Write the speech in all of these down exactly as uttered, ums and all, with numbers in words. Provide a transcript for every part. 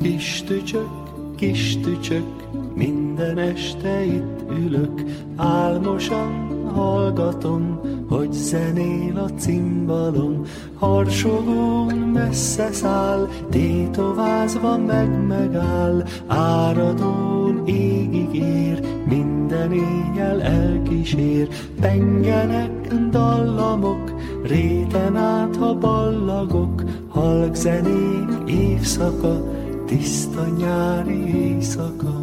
Kis tücsök, kis tücsök, minden este itt ülök, álmosan hallgatom, hogy zenél a cimbalom. Harsogón messze száll, tétovázva meg megáll, áradón égig ér, minden éjjel elkísér. Pengenek dallamok, réten át, ha ballagok, halk zenék évszaka, tiszta nyári éjszaka.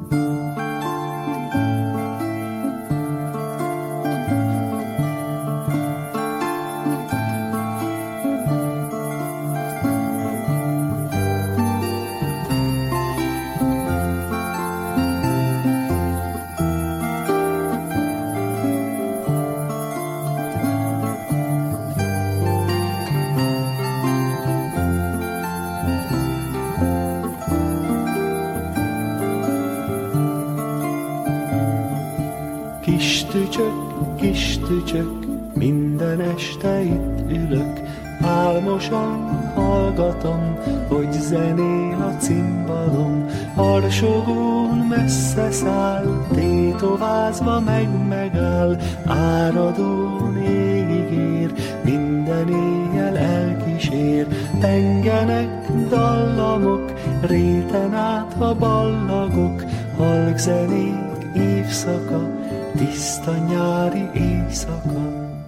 Kis tücsök, kis tücsök, minden este itt ülök, álmosan hallgatom, hogy zenél a cimbalom. Harsogón messze száll, tétovázva meg megáll, áradón égig ér, minden éjjel elkísér. Pengenek dallamok, réten át, ha ballagok, halk zenék évszaka, tiszta nyári éjszaka.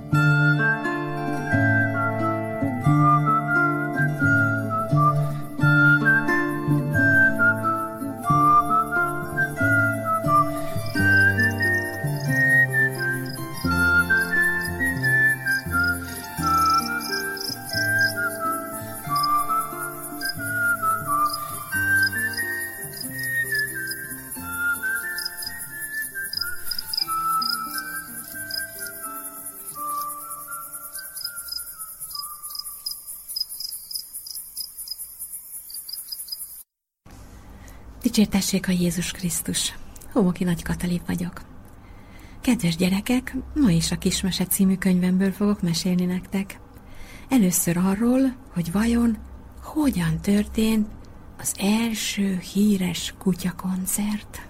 Dicsértessék a Jézus Krisztus! Homoki Nagy Katalin vagyok. Kedves gyerekek, ma is a Kismese című könyvemből fogok mesélni nektek. Először arról, hogy vajon hogyan történt az első híres kutyakoncert.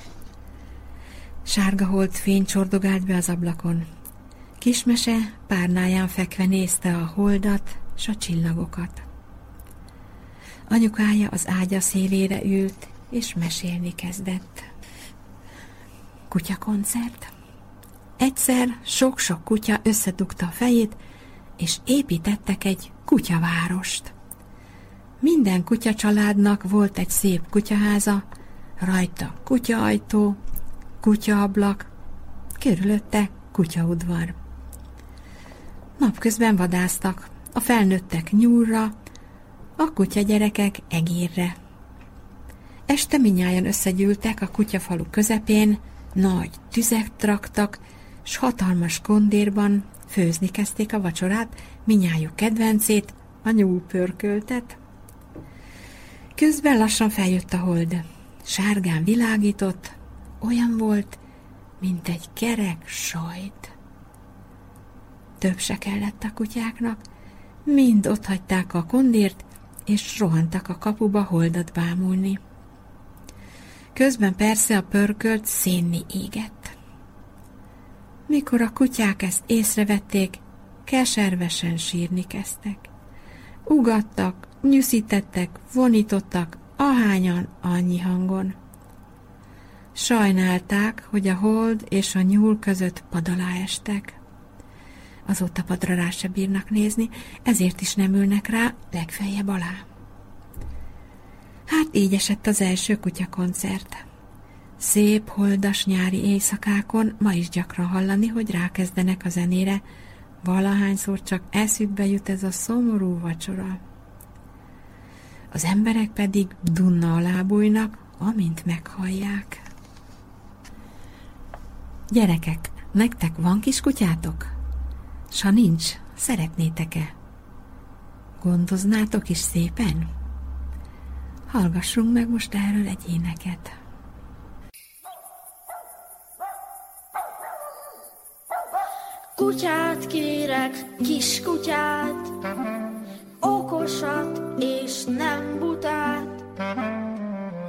Sárga holdfény csordogált be az ablakon. Kismese párnáján fekve nézte a holdat s a csillagokat. Anyukája az ágya szélére ült, és mesélni kezdett. Kutyakoncert? Egyszer sok-sok kutya összedugta a fejét, és építettek egy kutyavárost. Minden kutyacsaládnak volt egy szép kutyaháza, rajta kutyaajtó, kutyaablak, körülötte kutyaudvar. Napközben vadásztak, a felnőttek nyúlra, a kutyagyerekek egérre. Este mindnyájan összegyűltek a kutyafalu közepén, nagy tüzet raktak, s hatalmas kondérban főzni kezdték a vacsorát, mindnyájuk kedvencét, a nyúlpörköltet. Közben lassan feljött a hold. Sárgán világított, olyan volt, mint egy kerek sajt. Több se kellett a kutyáknak, mind otthagyták a kondért, és rohantak a kapuba holdat bámulni. Közben persze a pörkölt szénni égett. Mikor a kutyák ezt észrevették, keservesen sírni kezdtek. Ugattak, nyűszítettek, vonítottak, ahányan annyi hangon. Sajnálták, hogy a hold és a nyúl között pad alá estek. Azóta padra rá se bírnak nézni, ezért is nem ülnek rá, legfeljebb alá. Hát így esett az első kutyakoncert. Szép, holdas nyári éjszakákon ma is gyakran hallani, hogy rákezdenek a zenére, valahányszor csak eszükbe jut ez a szomorú vacsora. Az emberek pedig dunna alá bújnak, amint meghallják. Gyerekek, nektek van kis kutyátok? S ha nincs, szeretnétek-e? Gondoznátok is szépen? Hallgassunk meg most erről egy éneket. Kutyát kérek, kis kutyát, okosat és nem butát,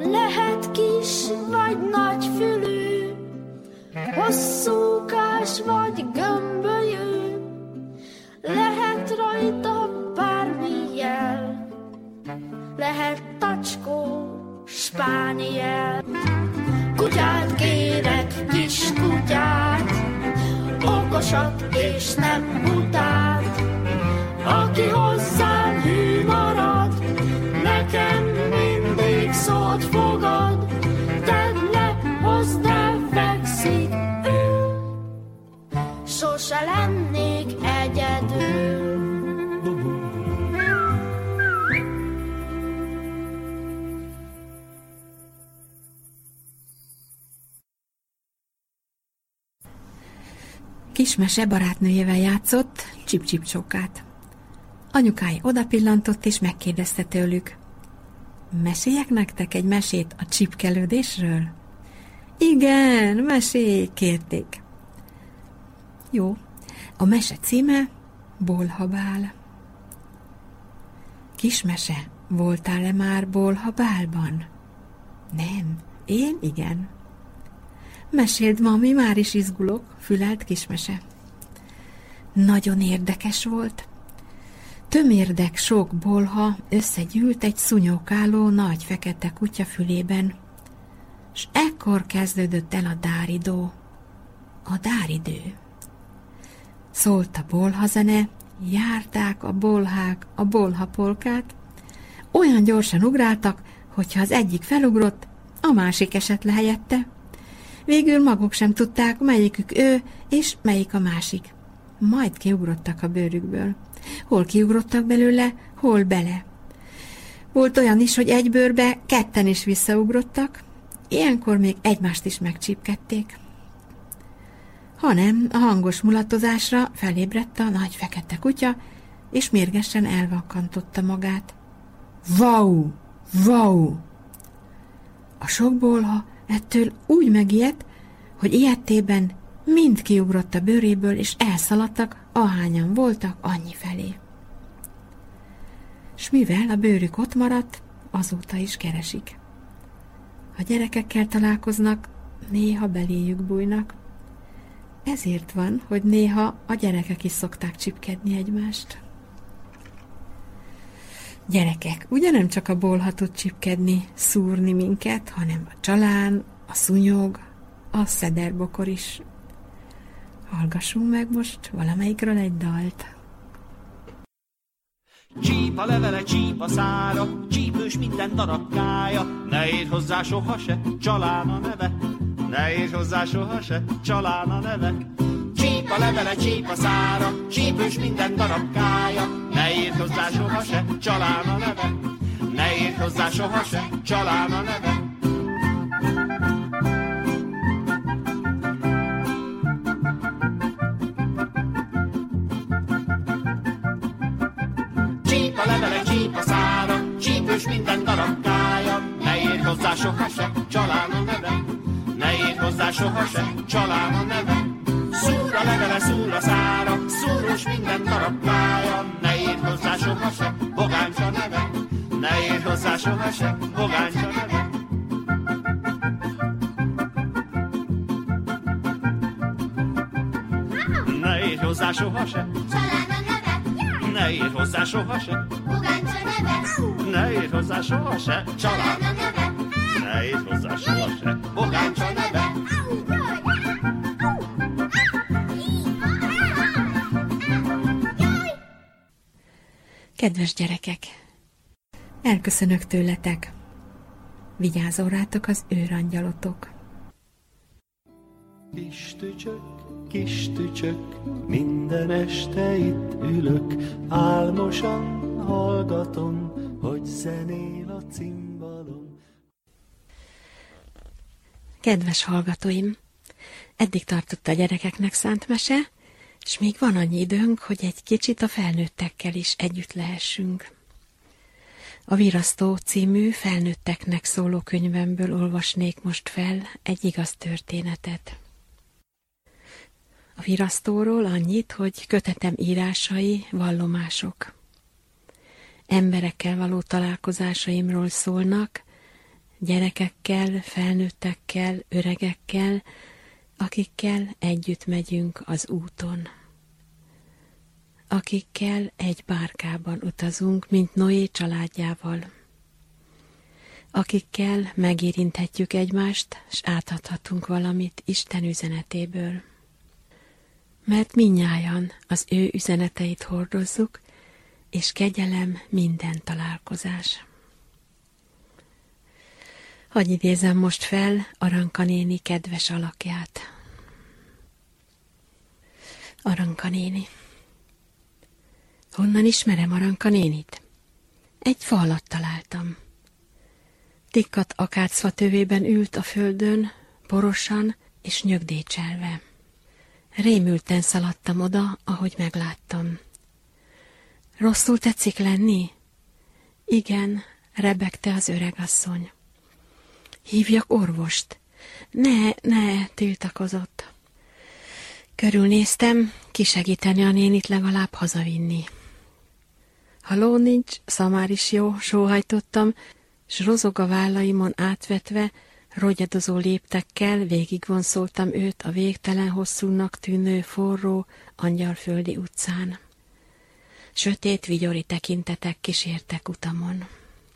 lehet kis vagy nagy fülű, hosszúkás vagy gömbölyű, lehet rajta bármi jel, lehet tacskó, spániel. Kutyát kérek, kis kutyát, okosat és nem butát, aki hozzám hű marad, nekem mindig szót fogad, tedd le, hozd el, fekszik ő, sose lennék egyedül. Kismese barátnőjével játszott Csip-Csip-csókát. Anyukája odapillantott és megkérdezte tőlük: meséljek nektek egy mesét a csipkelődésről? Igen, mesélj, kérték. Jó, a mese címe Bolhabál. Kismese, voltál-e már Bolhabálban? Nem, én igen. Meséld, mami, már is izgulok, fülelt Kismese. Nagyon érdekes volt. Tömérdek sok bolha összegyűlt egy szúnyókáló nagy fekete kutya fülében, s ekkor kezdődött el a dáridó, a dáridő. Szólt a bolhazene, járták a bolhák a bolhapolkát, olyan gyorsan ugráltak, hogyha az egyik felugrott, a másik esett le helyette. Végül maguk sem tudták, melyikük ő, és melyik a másik. Majd kiugrottak a bőrükből. Hol kiugrottak belőle, hol bele. Volt olyan is, hogy egy bőrbe ketten is visszaugrottak, ilyenkor még egymást is megcsípkedték. Hanem a hangos mulatozásra felébredt a nagy fekete kutya, és mérgesen elvakkantotta magát. Vau! Vau! A sok bolha ettől úgy megijedt, hogy ilyettében mind kiugrott a bőréből, és elszaladtak, ahányan voltak, annyi felé. S mivel a bőrük ott maradt, azóta is keresik. Ha gyerekekkel találkoznak, néha beléjük bújnak. Ezért van, hogy néha a gyerekek is szokták csipkedni egymást. Gyerekek, ugye nem csak a bolha tud csipkedni, szúrni minket, hanem a csalán, a szúnyog, a szederbokor is. Hallgassunk meg most valamelyikről egy dalt. Csíp a levele, csíp a szára, csípős minden darabkája, ne érj hozzá soha se, csalán a neve, ne érj hozzá soha se, csalán a neve. Csíp a levele, csíp a szára, csípős minden darabkája, ne érj hozzá soha se, csalán a neve, ne érj hozzá soha se, csalán a neve. Csíp a levele, csíp a szára, csípős minden darabkája, ne érj hozzá soha se, csalán a neve, ne érj hozzá soha se, csalán a neve. Szúr a levele, szúr a szára, szúrós minden darabkája, ne érj hozzá soha se, bogáncs a neve, ne érj hozzá soha se, bogáncs a neve. Ne érj hozzá soha se, Csalán a neve, ne érj hozzá soha se, bogáncs a neve, ne érj hozzá soha se, csalán a neve, ne érj hozzá soha se, bogáncs a neve. Kedves gyerekek, elköszönök tőletek. Vigyázzon rátok az őrangyalotok. Kis tücsök, kis tücsök, minden este itt ülök, álmosan hallgatom, hogy zenél a cimbalom. Kedves hallgatóim, eddig tartott a gyerekeknek szánt mese, és még van annyi időnk, hogy egy kicsit a felnőttekkel is együtt lehessünk. A Virasztó című felnőtteknek szóló könyvemből olvasnék most fel egy igaz történetet. A Virasztóról annyit, hogy kötetem írásai vallomások. Emberekkel való találkozásaimról szólnak, gyerekekkel, felnőttekkel, öregekkel, akikkel együtt megyünk az úton. Akikkel egy bárkában utazunk, mint Noé családjával. Akikkel megérinthetjük egymást, s átadhatunk valamit Isten üzenetéből. Mert mindnyájan az ő üzeneteit hordozzuk, és kegyelem minden találkozás. Hadd idézem most fel Aranka néni kedves alakját. Aranka néni. Honnan ismerem Aranka nénit? Egy fa alatt találtam. Tikkat akácfa tövében ült a földön, porosan és nyögdécselve. Rémülten szaladtam oda, ahogy megláttam. Rosszul tetszik lenni? Igen, rebegte az öregasszony. Hívjak orvost. Ne, ne, tiltakozott. Körülnéztem, kisegíteni a nénit legalább hazavinni. Haló nincs, szamár is jó, sóhajtottam, s rozog a vállaimon átvetve, rogyadozó léptekkel végigvonszoltam őt a végtelen hosszúnak tűnő forró, angyalföldi utcán. Sötét, vigyori tekintetek kísértek utamon.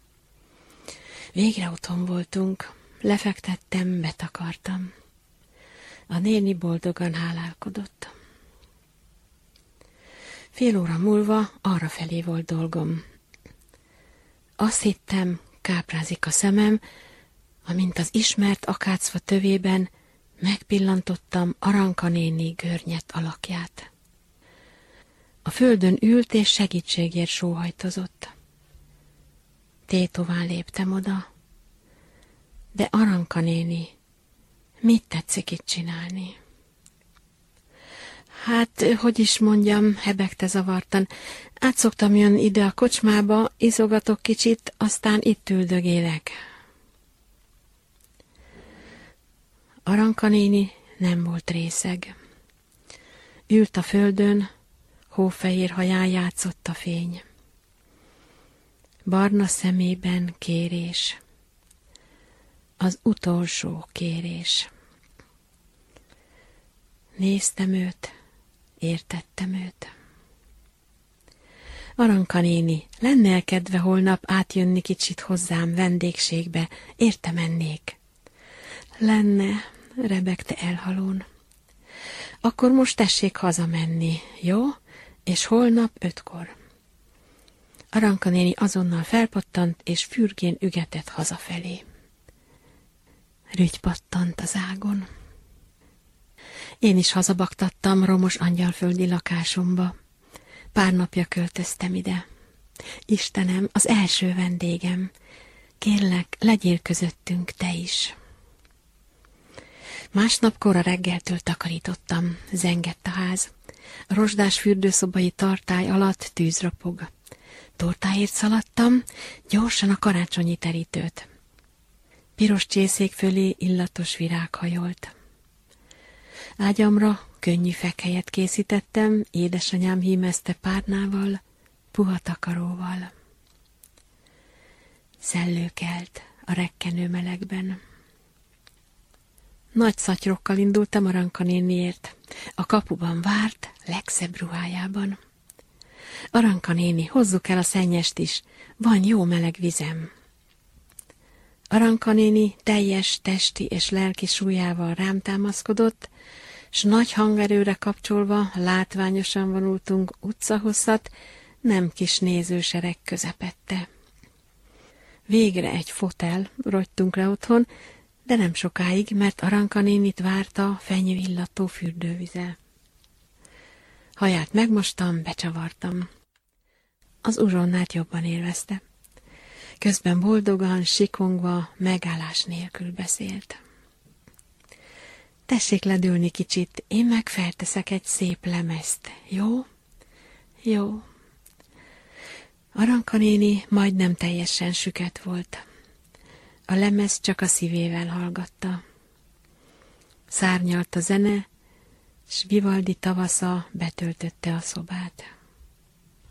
Végre otthon voltunk, lefektettem, betakartam. A néni boldogan hálálkodott. Fél óra múlva arrafelé volt dolgom. Azt hittem, káprázik a szemem, amint az ismert akácfa tövében megpillantottam Aranka néni görnyett alakját. A földön ült és segítségért sóhajtozott. Tétován léptem oda. De Aranka néni, mit tetszik itt csinálni? Hát, hogy is mondjam, hebegte zavartan. Át szoktam jönni ide a kocsmába, izogatok kicsit, aztán itt üldögélek. Aranka néni nem volt részeg. Ült a földön, hófehér haján játszott a fény. Barna szemében kérés. Az utolsó kérés. Néztem őt, értettem őt. Aranka néni, lenne kedve holnap átjönni kicsit hozzám vendégségbe, érte mennék. Lenne, rebegte elhalón. Akkor most tessék hazamenni, jó? És holnap ötkor. Aranka néni azonnal felpattant, és fürgén ügetett hazafelé. Rügy pattant az ágon. Én is hazabaktattam romos angyalföldi lakásomba. Pár napja költöztem ide. Istenem, az első vendégem. Kérlek, legyél közöttünk te is. Másnap kora reggeltől takarítottam, zengett a ház. A rozsdás fürdőszobai tartály alatt tűz ropog. Tortáért szaladtam, gyorsan a karácsonyi terítőt. Piros csészék fölé illatos virág hajolt. Ágyamra könnyű fekhelyet készítettem, édesanyám hímezte párnával, puha takaróval. Szellő kelt a rekkenő melegben. Nagy szatyrokkal indultam Aranka néniért. A kapuban várt, legszebb ruhájában. Aranka néni, hozzuk el a szennyest is, van jó meleg vizem. Aranka néni teljes testi és lelki súlyával rám támaszkodott, s nagy hangerőre kapcsolva látványosan vonultunk utcahosszat, nem kis nézősereg közepette. Végre egy fotel, rogytunk le otthon, de nem sokáig, mert Aranka nénit várta fenyőillató fürdővize. Haját megmostam, becsavartam. Az uzsonnát jobban élvezte. Közben boldogan, sikongva, megállás nélkül beszélt. Tessék ledülni kicsit, én meg felteszek egy szép lemezt, jó? Jó. Aranka néni majdnem teljesen süket volt. A lemez csak a szívével hallgatta. Szárnyalt a zene, s Vivaldi tavasza betöltötte a szobát.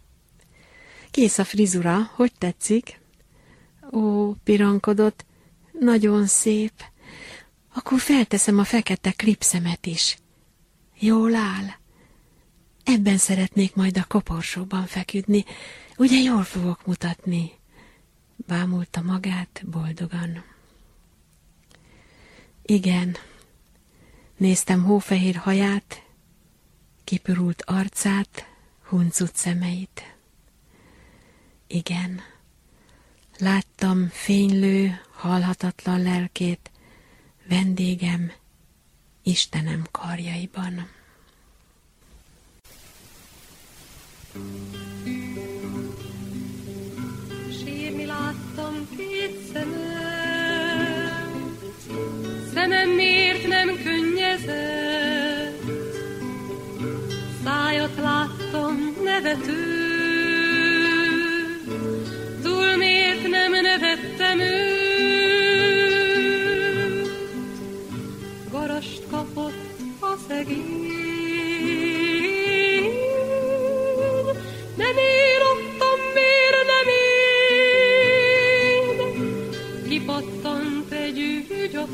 Kész a frizura, hogy tetszik? Ó, pironkodott, Nagyon szép. Akkor felteszem a fekete klipszemet is. Jól áll. Ebben szeretnék majd a koporsóban feküdni. Ugye jól fogok mutatni? Bámulta magát boldogan. Igen. Néztem hófehér haját, kipirult arcát, huncut szemeit. Igen. Láttam fénylő, halhatatlan lelkét, vendégem, Istenem karjaiban. Sírni láttam két szemet, szemem miért nem könnyezett, szájat láttam nevető, túl miért nem nevettem őt, garast kapott a szegény, nem én adtam, miért nem én, kipattant egy ügy a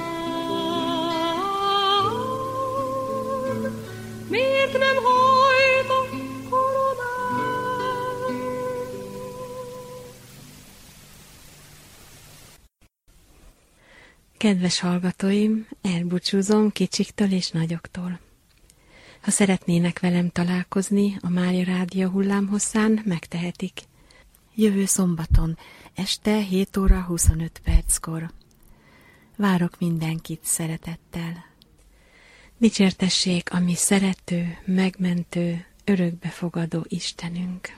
fán, miért nem hajt a koronán. Kedves hallgatóim, elbúcsúzom kicsiktől és nagyoktól. Ha szeretnének velem találkozni a Mária Rádió hullámhosszán, megtehetik. Jövő szombaton, este hét óra huszonöt perckor. Várok mindenkit szeretettel. Dicsértessék a mi szerető, megmentő, örökbefogadó Istenünk.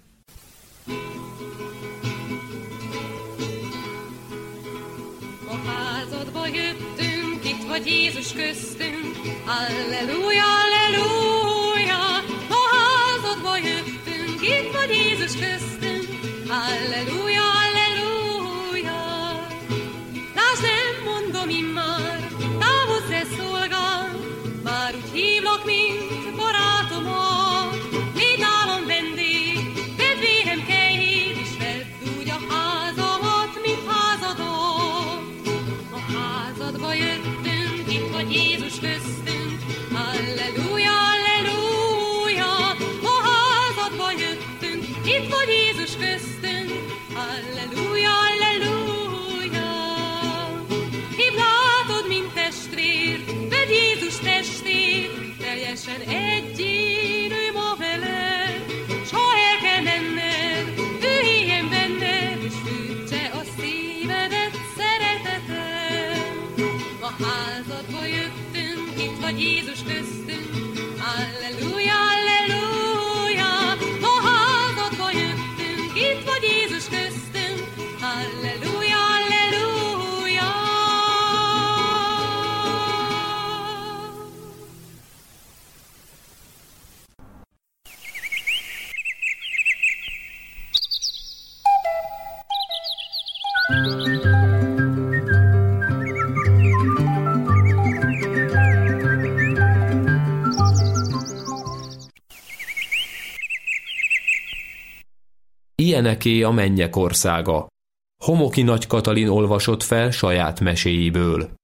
A házadba jöttünk, itt vagy Jézus köztünk, alleluja, alleluja. A házadba jöttünk, itt vagy Jézus köztünk, alleluja, alleluja. Lásd, nem mondom immár, távozz-e szolgál, már úgy hívlak, mint barátomat. Légy nálam vendég, vedd véhem kejhét, és vedd úgy a házamat, mint házadat. A házadba jöttünk, itt vagy Jézus köztünk, alleluja, alleluja. A házadba jöttünk, itt vagy Jézus köztünk, alleluja, alleluja. Hívd, látod, mint testvér, vedd Jézus testét, teljesen egyénő ma veled, s ha el kell menned, ő éljen benned, és fűtse a szívedet szeretetet. A házadba jöttünk, itt vagy Jézus köztünk, alleluja, alleluja. A házadba jöttünk, itt vagy Jézus köztünk, alleluja, alleluja. Ilyeneké a mennyek országa. Homoki Nagy Katalin olvasott fel saját meséiből.